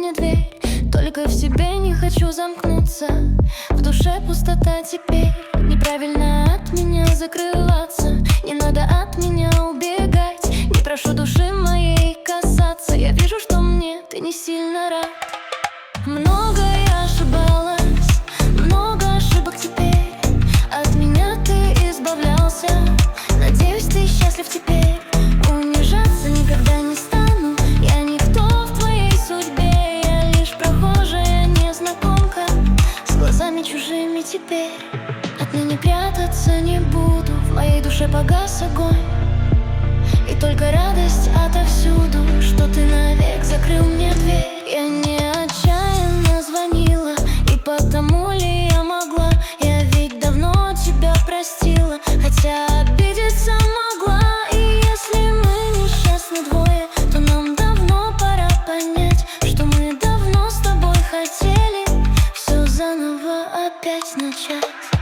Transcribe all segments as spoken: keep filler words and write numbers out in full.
мне дверь. Только в себе не хочу замкнуться. В душе пустота теперь. Неправильно от меня закрываться. Не надо от меня убегать. Не прошу души моей касаться. Я вижу, что мне ты не сильно рад. Много я ошибалась, много ошибок теперь. От меня ты избавлялся. Надеюсь, ты счастлив теперь. Унижаться никогда не стану. Я никто в твоей судьбе. Я лишь прохожая незнакомка с глазами чужими теперь. Отныне прятаться не буду. В моей душе погас огонь. И только радость отовсюду, что ты навек закрыл мне дверь. Я не отчаянно звонила, и потому ли я могла? Я ведь давно тебя простила, хотя обидеться могла. И если мы несчастны двое, то нам давно пора понять, что мы давно с тобой хотели все заново опять начать.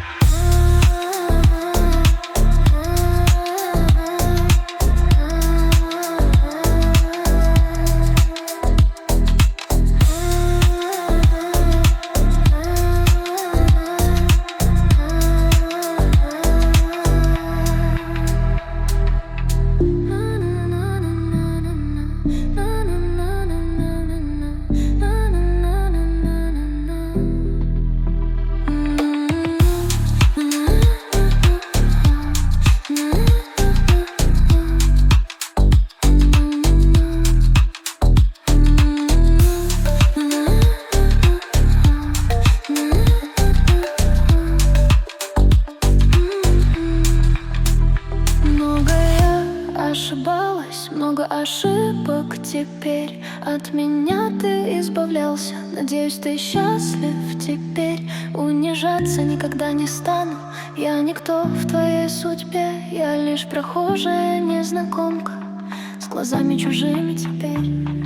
Ошибалась, много ошибок теперь. От меня ты избавлялся. Надеюсь, ты счастлив теперь. Унижаться никогда не стану. Я никто в твоей судьбе. Я лишь прохожая незнакомка с глазами чужими теперь.